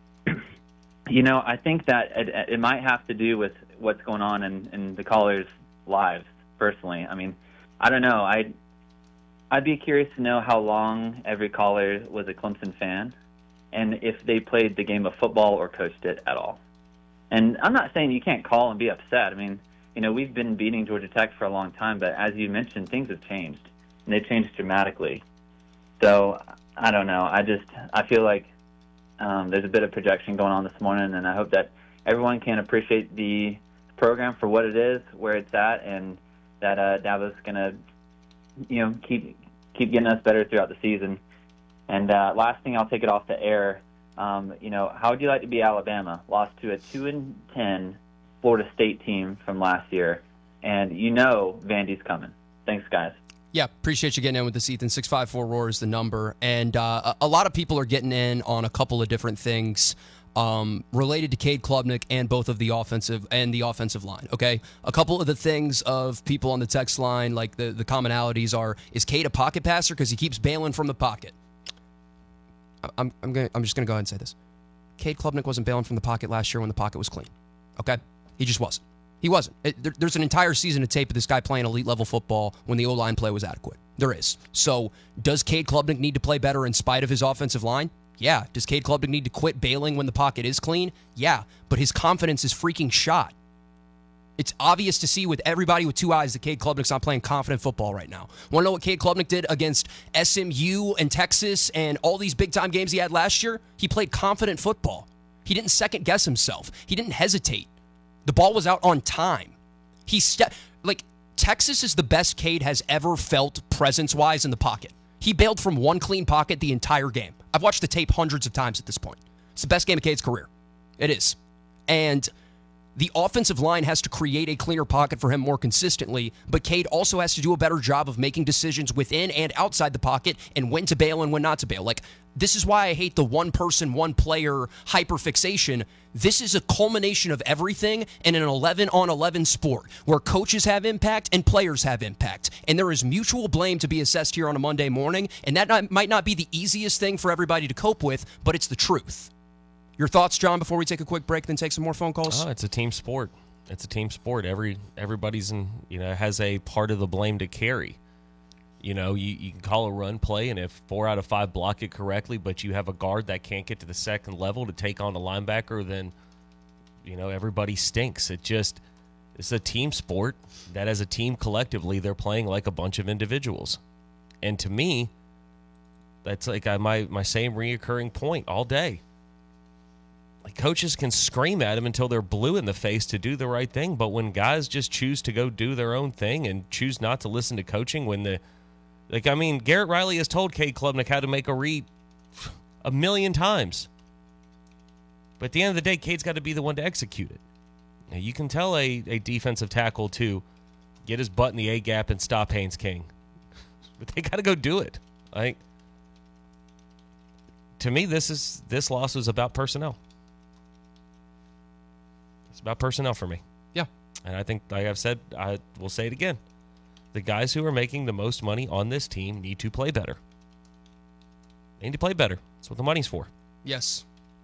you know, I think that it, it might have to do with what's going on in, in the callers' lives, personally. I mean, I don't know. I'd, I'd be curious to know how long every caller was a Clemson fan and if they played the game of football or coached it at all. And I'm not saying you can't call and be upset. I mean, you know, we've been beating Georgia Tech for a long time, but as you mentioned, things have changed, and they've changed dramatically. So, I don't know. I just, I feel like um, there's a bit of projection going on this morning, and I hope that everyone can appreciate the program for what it is, where it's at, and that uh, Dabo's going to, you know, keep keep getting us better throughout the season. And uh, last thing, I'll take it off the air. Um, you know, how would you like to be Alabama? Lost to a two and ten Florida State team from last year, and you know Vandy's coming. Thanks, guys. Yeah, appreciate you getting in with this, Ethan. six five four roar is the number. And uh, a lot of people are getting in on a couple of different things um, related to Cade Klubnik and both of the offensive and the offensive line, okay? A couple of the things of people on the text line, like the, the commonalities are, is Cade a pocket passer because he keeps bailing from the pocket? I'm I'm gonna, I'm just going to go ahead and say this. Cade Klubnik wasn't bailing from the pocket last year when the pocket was clean, okay? He just wasn't. He wasn't. It, there, there's an entire season of tape of this guy playing elite-level football when the O-line play was adequate. There is. So does Cade Klubnik need to play better in spite of his offensive line? Yeah. Does Cade Klubnik need to quit bailing when the pocket is clean? Yeah. But his confidence is freaking shot. It's obvious to see with everybody with two eyes that Cade Klubnik's not playing confident football right now. Want to know what Cade Klubnik did against S M U and Texas and all these big-time games he had last year? He played confident football. He didn't second-guess himself. He didn't hesitate. The ball was out on time. He ste- like Texas is the best Cade has ever felt presence-wise in the pocket. He bailed from one clean pocket the entire game. I've watched the tape hundreds of times at this point. It's the best game of Cade's career. It is. And The offensive line has to create a cleaner pocket for him more consistently, but Cade also has to do a better job of making decisions within and outside the pocket and when to bail and when not to bail. Like, this is why I hate the one-person, one-player hyperfixation. This is a culmination of everything in an eleven on eleven sport where coaches have impact and players have impact. And there is mutual blame to be assessed here on a Monday morning, and that not, might not be the easiest thing for everybody to cope with, but it's the truth. Your thoughts, John, before we take a quick break, then take some more phone calls? Oh, it's a team sport. It's a team sport. Every everybody's in, you know, has a part of the blame to carry. You know, you, you can call a run play, and if four out of five block it correctly, but you have a guard that can't get to the second level to take on a linebacker, then, you know, everybody stinks. It just, it's a team sport that as a team collectively, they're playing like a bunch of individuals. And to me, that's like my, my same reoccurring point all day. Like, coaches can scream at them until they're blue in the face to do the right thing, but when guys just choose to go do their own thing and choose not to listen to coaching when the, like, I mean, Garrett Riley has told Cade Klubnik how to make a read a million times. But at the end of the day, Cade's got to be the one to execute it. Now, you can tell a, a defensive tackle to get his butt in the A-gap and stop Haynes King. But they got to go do it. Like, to me, this is this loss was about personnel. It's about personnel for me. Yeah. And I think, like I've said, I will say it again. The guys who are making the most money on this team need to play better. They need to play better. That's what the money's for. Yes.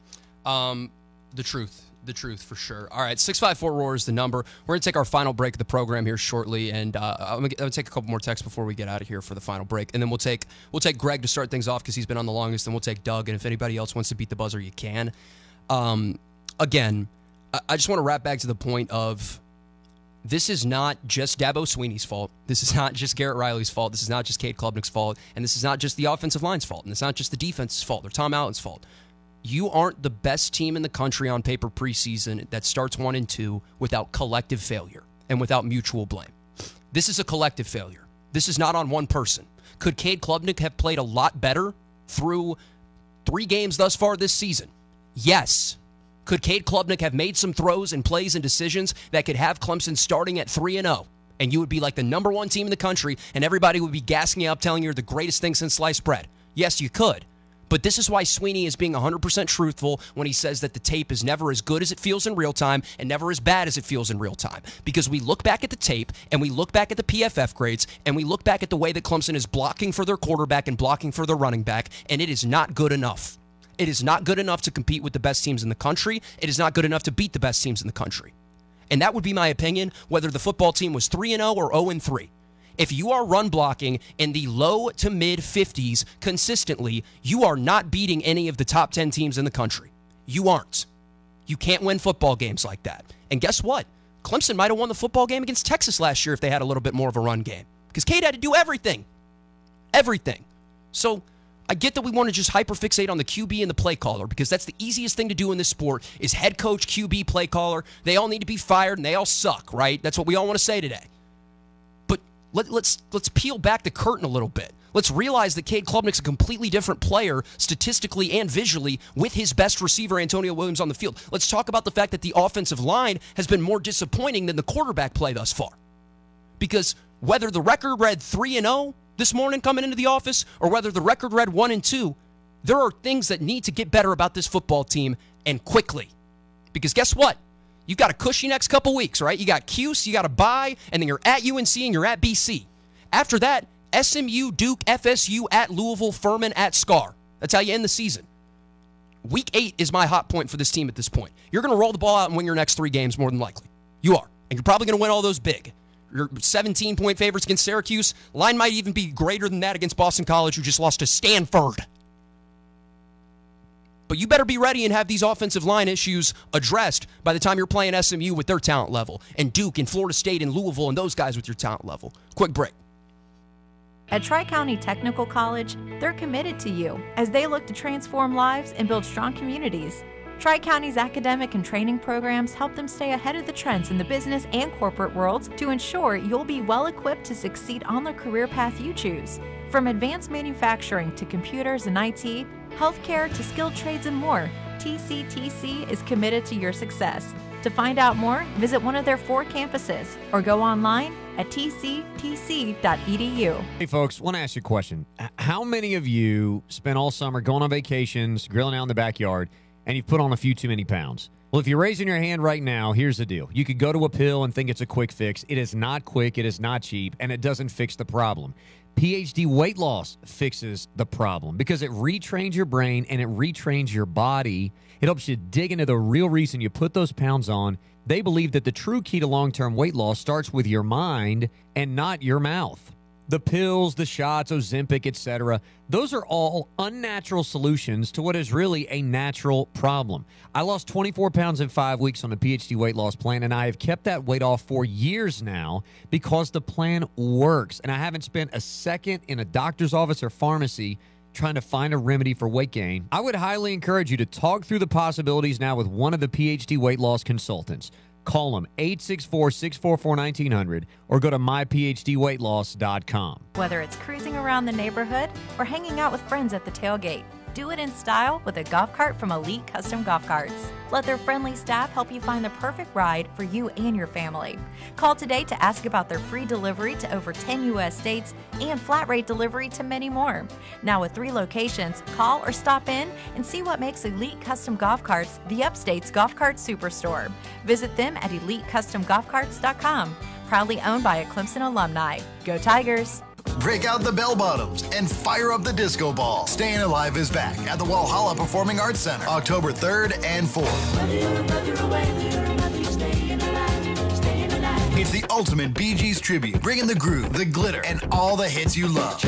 Um, the truth. The truth, for sure. All right, six five four R O A R is the number. We're going to take our final break of the program here shortly, and uh, I'm going to take a couple more texts before we get out of here for the final break, and then we'll take we'll take Greg to start things off because he's been on the longest, and we'll take Doug, and if anybody else wants to beat the buzzer, you can. Um, again, I, I just want to wrap back to the point of this is not just Dabo Swinney's fault. This is not just Garrett Riley's fault. This is not just Cade Klubnik's fault, and this is not just the offensive line's fault, and it's not just the defense's fault or Tom Allen's fault. You aren't the best team in the country on paper preseason that starts one and two without collective failure and without mutual blame. This is a collective failure. This is not on one person. Could Cade Klubnik have played a lot better through three games thus far this season? Yes. Could Cade Klubnik have made some throws and plays and decisions that could have Clemson starting at three and oh? And you would be like the number one team in the country, and everybody would be gassing you up, telling you you're the greatest thing since sliced bread. Yes, you could. But this is why Swinney is being one hundred percent truthful when he says that the tape is never as good as it feels in real time and never as bad as it feels in real time. Because we look back at the tape and we look back at the P F F grades and we look back at the way that Clemson is blocking for their quarterback and blocking for their running back, and it is not good enough. It is not good enough to compete with the best teams in the country. It is not good enough to beat the best teams in the country. And that would be my opinion, whether the football team was three and oh or oh and three. If you are run blocking in the low to mid fifties consistently, you are not beating any of the top ten teams in the country. You aren't. You can't win football games like that. And guess what? Clemson might have won the football game against Texas last year if they had a little bit more of a run game. Because Cade had to do everything. Everything. So I get that we want to just hyperfixate on the Q B and the play caller because that's the easiest thing to do in this sport is head coach, Q B, play caller. They all need to be fired and they all suck, right? That's what we all want to say today. Let, let's let's peel back the curtain a little bit. Let's realize that Cade Klubnik's a completely different player statistically and visually with his best receiver, Antonio Williams, on the field. Let's talk about the fact that the offensive line has been more disappointing than the quarterback play thus far. Because whether the record read three and oh this morning coming into the office or whether the record read one and two, there are things that need to get better about this football team and quickly. Because guess what? You've got a cushy next couple weeks, right? You got Cuse, you got a bye, and then you're at U N C and you're at B C. After that, S M U, Duke, F S U, at Louisville, Furman, at Scar. That's how you end the season. Week eight is my hot point for this team at this point. You're going to roll the ball out and win your next three games more than likely. You are. And you're probably going to win all those big. You're seventeen-point favorites against Syracuse. Line might even be greater than that against Boston College, who just lost to Stanford. But you better be ready and have these offensive line issues addressed by the time you're playing S M U with their talent level, and Duke and Florida State and Louisville and those guys with your talent level. Quick break. At Tri-County Technical College, they're committed to you as they look to transform lives and build strong communities. Tri-County's academic and training programs help them stay ahead of the trends in the business and corporate worlds to ensure you'll be well equipped to succeed on the career path you choose. From advanced manufacturing to computers and I T, healthcare to skilled trades and more, T C T C is committed to your success. To find out more, visit one of their four campuses or go online at t c t c dot e d u. Hey, folks, want to ask you a question. H- How many of you spent all summer going on vacations, grilling out in the backyard, and you've put on a few too many pounds? Well, if you're raising your hand right now, here's the deal. You could go to a pill and think it's a quick fix. It is not quick, it is not cheap, and it doesn't fix the problem. P H D Weight Loss fixes the problem because it retrains your brain and it retrains your body. It helps you dig into the real reason you put those pounds on. They believe that the true key to long-term weight loss starts with your mind and not your mouth. The pills, the shots, Ozempic, et cetera, those are all unnatural solutions to what is really a natural problem. I lost twenty-four pounds in five weeks on the P H D weight loss plan, and I have kept that weight off for years now because the plan works, and I haven't spent a second in a doctor's office or pharmacy trying to find a remedy for weight gain. I would highly encourage you to talk through the possibilities now with one of the P H D weight loss consultants. Call them eight six four, six four four, one nine zero zero or go to my p h d weight loss dot com. Whether it's cruising around the neighborhood or hanging out with friends at the tailgate, do it in style with a golf cart from Elite Custom Golf Carts. Let their friendly staff help you find the perfect ride for you and your family. Call today to ask about their free delivery to over ten U S states and flat rate delivery to many more. Now with three locations, call or stop in and see what makes Elite Custom Golf Carts the Upstate's Golf Cart Superstore. Visit them at elite custom golf carts dot com. Proudly owned by a Clemson alumni. Go Tigers! Break out the bell bottoms and fire up the disco ball. Staying Alive is back at the Walhalla Performing Arts Center, October third and fourth. It's the ultimate Bee Gees tribute, bringing the groove, the glitter, and all the hits you love.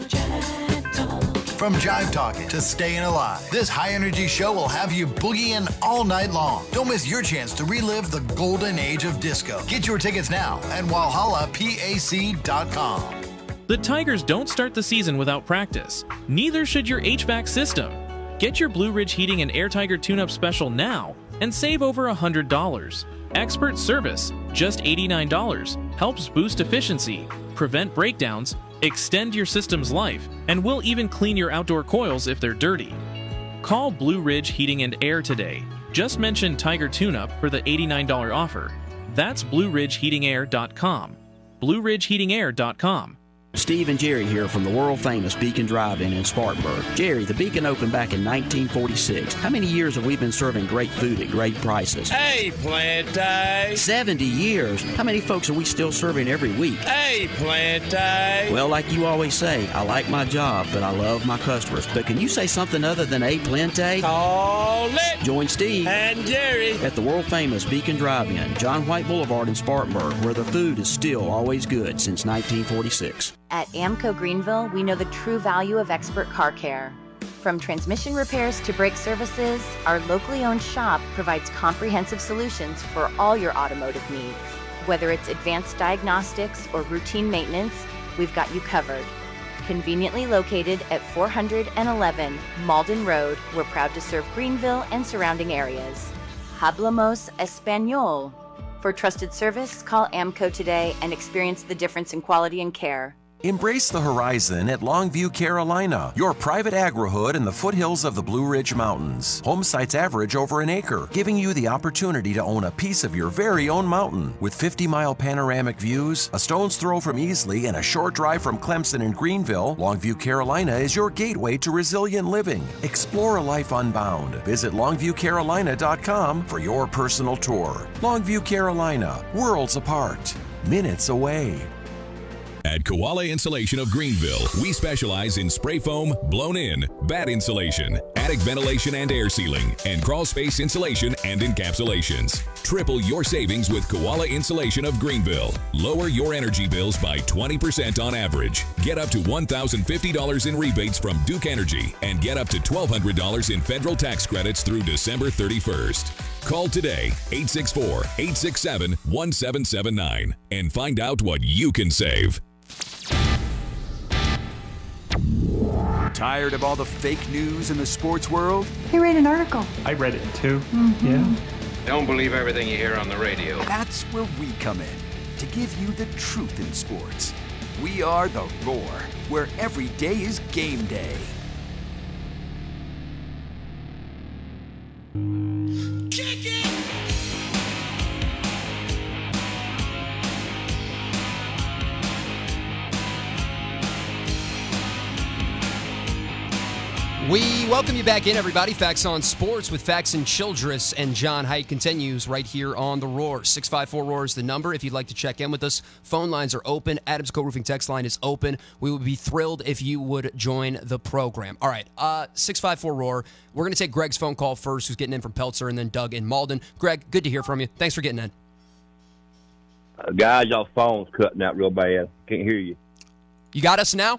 From Jive Talkin' to Stayin' Alive, this high-energy show will have you boogieing all night long. Don't miss your chance to relive the golden age of disco. Get your tickets now at walhalla pac dot com. The Tigers don't start the season without practice. Neither should your H V A C system. Get your Blue Ridge Heating and Air Tiger tune-up special now and save over one hundred dollars. Expert service, just eighty-nine dollars, helps boost efficiency, prevent breakdowns, extend your system's life, and will even clean your outdoor coils if they're dirty. Call Blue Ridge Heating and Air today. Just mention Tiger Tune-Up for the eighty-nine dollars offer. That's blue ridge heating air dot com. blue ridge heating air dot com. Steve and Jerry here from the world-famous Beacon Drive-In in Spartanburg. Jerry, the Beacon opened back in nineteen forty-six. How many years have we been serving great food at great prices? Hey, Plante! seventy years. How many folks are we still serving every week? Hey, Plante! Well, like you always say, I like my job, but I love my customers. But can you say something other than a Plante? Call it! Join Steve and Jerry at the world-famous Beacon Drive-In, John White Boulevard in Spartanburg, where the food is still always good since nineteen forty-six. At Amco Greenville, we know the true value of expert car care. From transmission repairs to brake services, our locally owned shop provides comprehensive solutions for all your automotive needs. Whether it's advanced diagnostics or routine maintenance, we've got you covered. Conveniently located at four eleven Malden Road, we're proud to serve Greenville and surrounding areas. Hablamos Español. For trusted service, call Amco today and experience the difference in quality and care. Embrace the horizon at Longview, Carolina, your private agri-hood in the foothills of the Blue Ridge Mountains. Home sites average over an acre, giving you the opportunity to own a piece of your very own mountain. With fifty-mile panoramic views, a stone's throw from Easley, and a short drive from Clemson and Greenville, Longview, Carolina is your gateway to resilient living. Explore a life unbound. Visit longview carolina dot com for your personal tour. Longview, Carolina, worlds apart, minutes away. At Koala Insulation of Greenville, we specialize in spray foam, blown in, bat insulation, attic ventilation and air sealing, and crawl space insulation and encapsulations. Triple your savings with Koala Insulation of Greenville. Lower your energy bills by twenty percent on average. Get up to one thousand fifty dollars in rebates from Duke Energy and get up to twelve hundred dollars in federal tax credits through December thirty-first. Call today, eight six four, eight six seven, one seven seven nine, and find out what you can save. Tired of all the fake news in the sports world? He read an article. I read it too. Mm-hmm. Yeah. Don't believe everything you hear on the radio. That's where we come in, to give you the truth in sports. We are The Roar, where every day is game day. We welcome you back in, everybody. Facts on Sports with Facts and Childress, and John Haidt continues right here on The Roar. six five four ROAR is the number if you'd like to check in with us. Phone lines are open. Adams Co-Roofing text line is open. We would be thrilled if you would join the program. All right, uh, six five four ROAR. We're going to take Greg's phone call first, who's getting in from Peltzer, and then Doug in Malden. Greg, good to hear from you. Thanks for getting in. Uh, guys, y'all phone's cutting out real bad. Can't hear you. You got us now?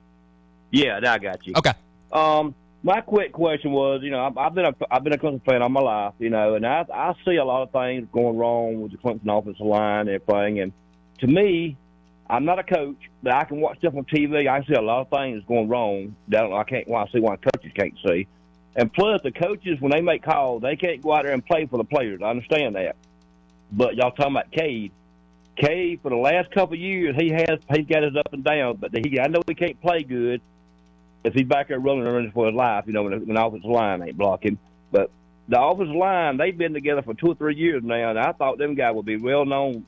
Yeah, now I got you. Okay. Um, my quick question was, you know, I've, I've been a I've been a Clemson fan all my life, you know, and I I see a lot of things going wrong with the Clemson offensive line and everything. And to me, I'm not a coach, but I can watch stuff on T V. I see a lot of things going wrong that I can't. Well, I see why coaches can't see. And plus, the coaches, when they make calls, they can't go out there and play for the players. I understand that. But y'all talking about Cade. Cade, for the last couple of years, he has he's got his up and down, but he I know he can't play good if he's back there rolling around for his life, you know, when the, when the offensive line ain't blocking. But the offensive line, they've been together for two or three years now, and I thought them guys would be well known,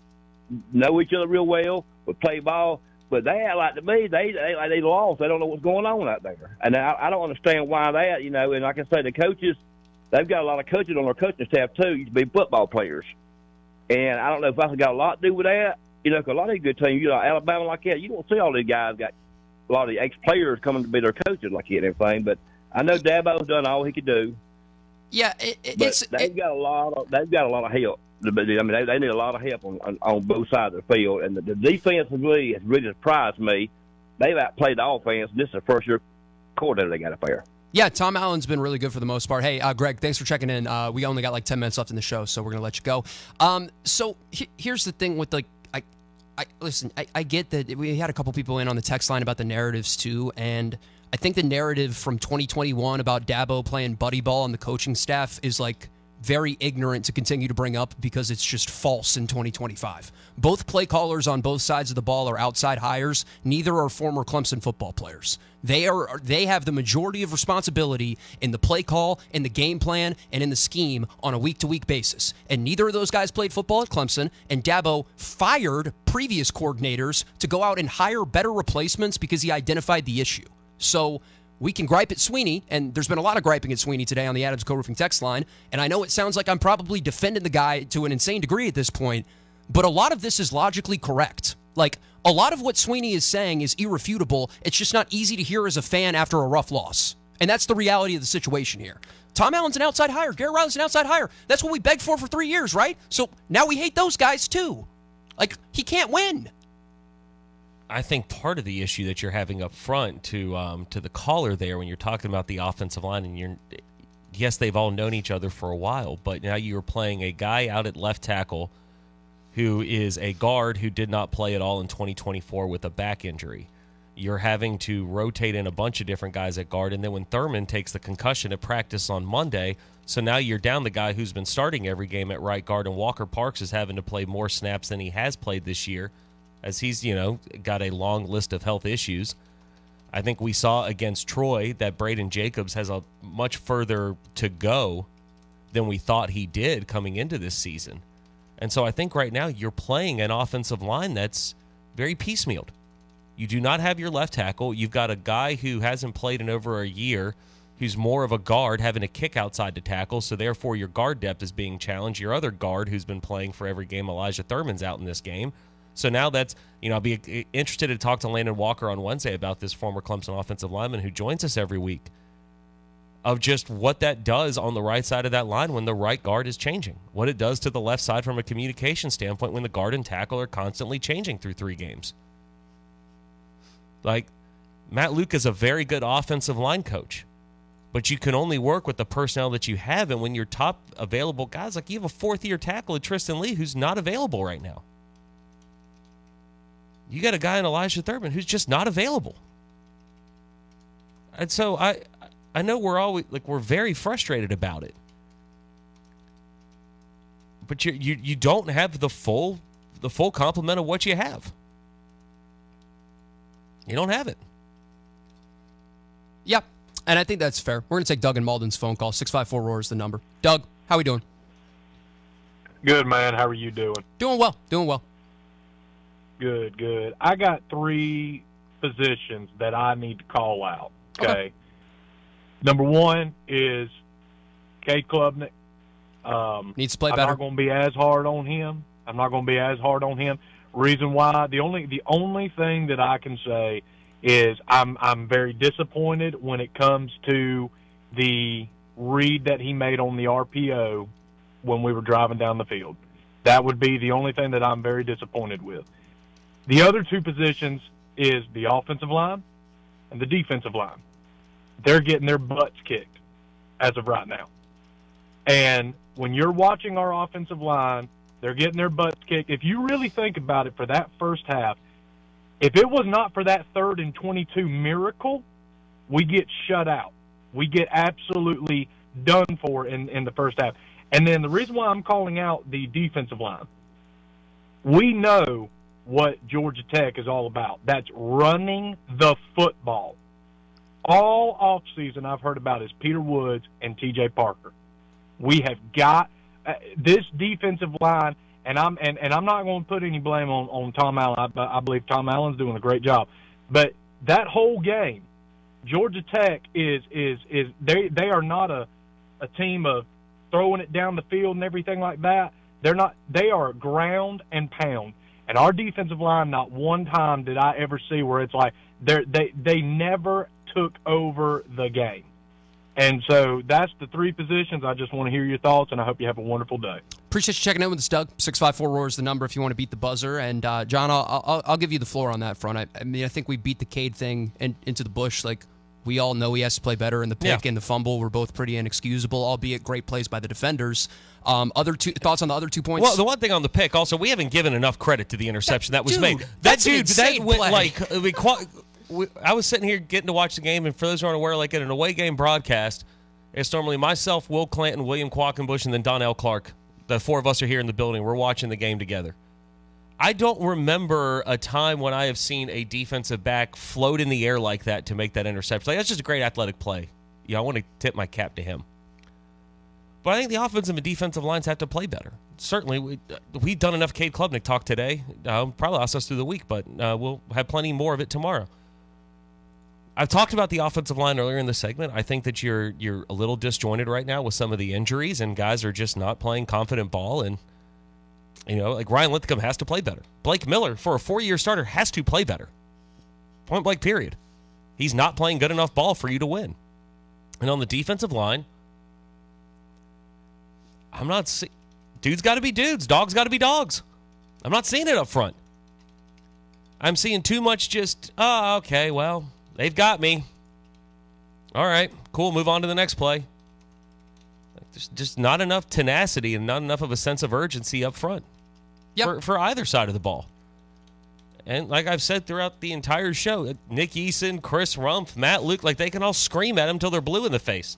know each other real well, would play ball. But they act like to me, they they like they lost. They don't know what's going on out there, and I, I don't understand why that. You know, and like I say, the coaches, they've got a lot of coaches on their coaching staff too. Used to be football players, and I don't know if that's got a lot to do with that. You know, because a lot of these good teams, you know, Alabama like that, you don't see all these guys got a lot of the ex-players coming to be their coaches like that and everything. But I know Dabo's done all he could do. Yeah, it, it, but it's they've it, got a lot of they've got a lot of help. I mean, they, they need a lot of help on, on, on both sides of the field. And the, the defensively has really surprised me. They've outplayed the offense, and this is the first year coordinator they got up there. Yeah, Tom Allen's been really good for the most part. Hey, uh, Greg, thanks for checking in. Uh, we only got like ten minutes left in the show, so we're going to let you go. Um, so he, here's the thing with, like, I, I listen, I, I get that we had a couple people in on the text line about the narratives too, and I think the narrative from twenty twenty-one about Dabo playing buddy ball on the coaching staff is, like, very ignorant to continue to bring up because it's just false in twenty twenty-five. Both play callers on both sides of the ball are outside hires. Neither are former Clemson football players. They are they have the majority of responsibility in the play call, in the game plan, and in the scheme on a week-to-week basis. And neither of those guys played football at Clemson, and Dabo fired previous coordinators to go out and hire better replacements because he identified the issue. So we can gripe at Sweeney, and there's been a lot of griping at Sweeney today on the Adams Co-Roofing text line, and I know it sounds like I'm probably defending the guy to an insane degree at this point, but a lot of this is logically correct. Like, a lot of what Sweeney is saying is irrefutable. It's just not easy to hear as a fan after a rough loss. And that's the reality of the situation here. Tom Allen's an outside hire. Garrett Riley's an outside hire. That's what we begged for for three years, right? So now we hate those guys too. Like, he can't win. I think part of the issue that you're having up front to um, to the caller there when you're talking about the offensive line, and you're yes, they've all known each other for a while, but now you're playing a guy out at left tackle who is a guard who did not play at all in twenty twenty-four with a back injury. You're having to rotate in a bunch of different guys at guard, and then when Thurman takes the concussion at practice on Monday, so now you're down the guy who's been starting every game at right guard, and Walker Parks is having to play more snaps than he has played this year, as he's, you know, got a long list of health issues. I think we saw against Troy that Braden Jacobs has a much further to go than we thought he did coming into this season. And so I think right now you're playing an offensive line that's very piecemealed. You do not have your left tackle. You've got a guy who hasn't played in over a year who's more of a guard having to kick outside to tackle, so therefore your guard depth is being challenged. Your other guard who's been playing for every game, Elijah Thurman's out in this game. So now that's, you know, I'll be interested to talk to Landon Walker on Wednesday about this former Clemson offensive lineman who joins us every week, of just what that does on the right side of that line when the right guard is changing, what it does to the left side from a communication standpoint when the guard and tackle are constantly changing through three games. Like, Matt Luke is a very good offensive line coach, but you can only work with the personnel that you have, and when your top available guys, like you have a fourth-year tackle at Tristan Lee who's not available right now. You got a guy in Elijah Thurman who's just not available. And so I I know we're always like we're very frustrated about it. But you you you don't have the full the full complement of what you have. You don't have it. Yeah, and I think that's fair. We're going to take Doug and Malden's phone call. six five four ROAR is the number. Doug, how we doing? Good, man. How are you doing? Doing well. Doing well. Good, good. I got three positions that I need to call out, okay? okay. Number one is Cade Klubnik. Um, Needs to play I'm better. not going to be as hard on him. I'm not going to be as hard on him. Reason why, the only the only thing that I can say is I'm I'm very disappointed when it comes to the read that he made on the R P O when we were driving down the field. That would be the only thing that I'm very disappointed with. The other two positions is the offensive line and the defensive line. They're getting their butts kicked as of right now. And when you're watching our offensive line, they're getting their butts kicked. If you really think about it for that first half, if it was not for that third and twenty-two miracle, we get shut out. We get absolutely done for in, in the first half. And then the reason why I'm calling out the defensive line, we know what Georgia Tech is all about. That's running the football. All offseason I've heard about is Peter Woods and T J Parker. We have got uh, this defensive line, and I'm and, and I'm not going to put any blame on, on Tom Allen. I, I believe Tom Allen's doing a great job. But that whole game, Georgia Tech is is is they they are not a, a team of throwing it down the field and everything like that. They're not. They are ground and pound. And our defensive line, not one time did I ever see where it's like they they they never took over the game. And so that's the three positions. I just want to hear your thoughts, and I hope you have a wonderful day. Appreciate you checking in with us, Doug. six five four roar is the number if you want to beat the buzzer. And, uh, John, I'll, I'll, I'll give you the floor on that front. I, I mean, I think we beat the Cade thing in, into the bush. Like, we all know he has to play better, and the pick Yeah. and the fumble were both pretty inexcusable, albeit great plays by the defenders. Um, other two thoughts on the other two points? Well, the one thing on the pick, also, we haven't given enough credit to the interception that, that was dude, made. That that's an dude, that insane went play. like, I, mean, qua- we, I was sitting here getting to watch the game, and for those who aren't aware, like at an away game broadcast, it's normally myself, Will Clanton, William Quackenbush, and then Donnell Clark. The four of us are here in the building. We're watching the game together. I don't remember a time when I have seen a defensive back float in the air like that to make that interception. Like, that's just a great athletic play. Yeah, I want to tip my cap to him. But I think the offensive and defensive lines have to play better. Certainly, we, we've done enough Cade Klubnik talk today. Uh, probably last us through the week, but uh, we'll have plenty more of it tomorrow. I've talked about the offensive line earlier in the segment. I think that you're you're a little disjointed right now with some of the injuries, and guys are just not playing confident ball. And, you know, like Ryan Linthicum has to play better. Blake Miller, for a four-year starter, has to play better. Point blank, period. He's not playing good enough ball for you to win. And on the defensive line, I'm not seeing. Dudes got to be dudes. Dogs got to be dogs. I'm not seeing it up front. I'm seeing too much just, oh, okay, well, they've got me. All right, cool, move on to the next play. There's just not enough tenacity and not enough of a sense of urgency up front yep. for, for either side of the ball. And like I've said throughout the entire show, Nick Eason, Chris Rumpf, Matt Luke, like they can all scream at him until they're blue in the face.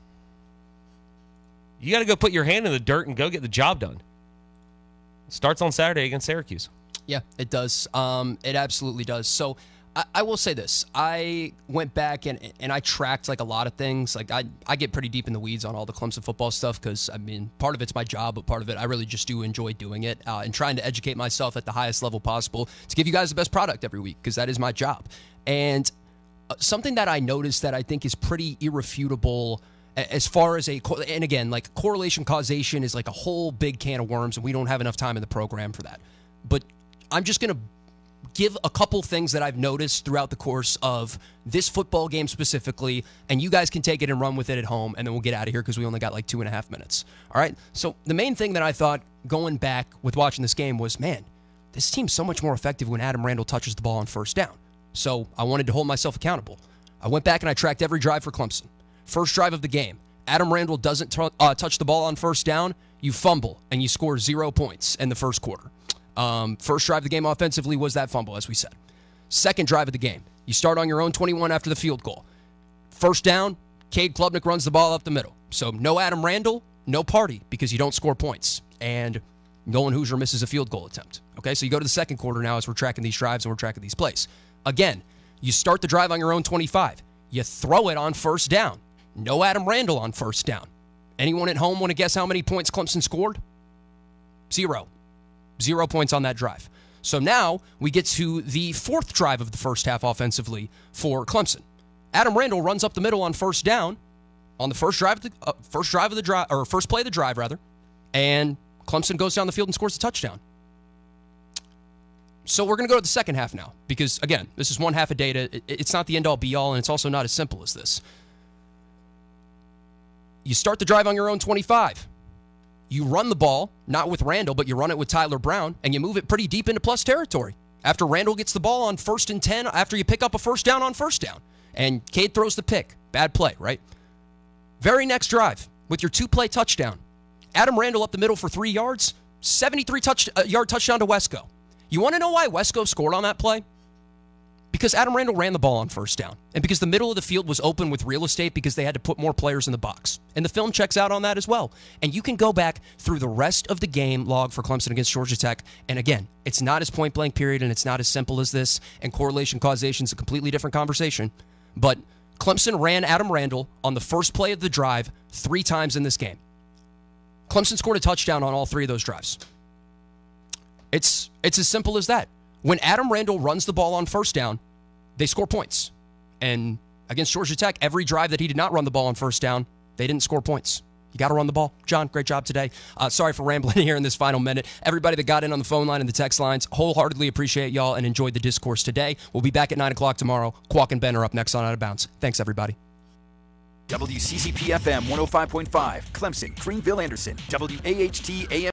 You got to go put your hand in the dirt and go get the job done. It starts on Saturday against Syracuse. Yeah, it does. Um, it absolutely does. So I, I will say this. I went back and and I tracked like a lot of things. Like I, I get pretty deep in the weeds on all the Clemson football stuff because, I mean, part of it's my job, but part of it I really just do enjoy doing it uh, and trying to educate myself at the highest level possible to give you guys the best product every week because that is my job. And uh, something that I noticed that I think is pretty irrefutable as far as a, and again, like correlation causation is like a whole big can of worms, and we don't have enough time in the program for that. But I'm just going to give a couple things that I've noticed throughout the course of this football game specifically, and you guys can take it and run with it at home, and then we'll get out of here because we only got like two and a half minutes. All right? So the main thing that I thought going back with watching this game was, man, this team's so much more effective when Adam Randall touches the ball on first down. So I wanted to hold myself accountable. I went back and I tracked every drive for Clemson. First drive of the game, Adam Randall doesn't t- uh, touch the ball on first down, you fumble, and you score zero points in the first quarter. Um, first drive of the game offensively was that fumble, as we said. Second drive of the game, you start on your own twenty-one after the field goal. First down, Cade Klubnik runs the ball up the middle. So no Adam Randall, no party, because you don't score points. And Nolan Hoosier misses a field goal attempt. Okay, so you go to the second quarter now as we're tracking these drives and we're tracking these plays. Again, you start the drive on your own twenty-five. You throw it on first down. No Adam Randall on first down. Anyone at home want to guess how many points Clemson scored? Zero. Zero points on that drive. So now we get to the fourth drive of the first half offensively for Clemson. Adam Randall runs up the middle on first down. on the first drive of the uh, first drive of the drive or first play of the drive rather, and Clemson goes down the field and scores a touchdown. So we're going to go to the second half now because, again, this is one half of data. It's not the end-all, be-all, and it's also not as simple as this. You start the drive on your own twenty-five. You run the ball, not with Randall, but you run it with Tyler Brown, and you move it pretty deep into plus territory. After Randall gets the ball on first and ten, after you pick up a first down on first down, and Cade throws the pick. Bad play, right? Very next drive with your two-play touchdown. Adam Randall up the middle for three yards, seventy-three touch, uh, yard touchdown to Wesco. You want to know why Wesco scored on that play? Because Adam Randall ran the ball on first down, and because the middle of the field was open with real estate because they had to put more players in the box. And the film checks out on that as well. And you can go back through the rest of the game log for Clemson against Georgia Tech. And again, it's not as point-blank period, and it's not as simple as this, and correlation causation is a completely different conversation. But Clemson ran Adam Randall on the first play of the drive three times in this game. Clemson scored a touchdown on all three of those drives. It's it's as simple as that. When Adam Randall runs the ball on first down, they score points. And against Georgia Tech, every drive that he did not run the ball on first down, they didn't score points. You got to run the ball. John, great job today. Uh, sorry for rambling here in this final minute. Everybody that got in on the phone line and the text lines, wholeheartedly appreciate y'all and enjoyed the discourse today. We'll be back at nine o'clock tomorrow. Quack and Ben are up next on Out of Bounds. Thanks, everybody. W C C P F M one oh five point five, Clemson, Greenville, Anderson, W A H T A M.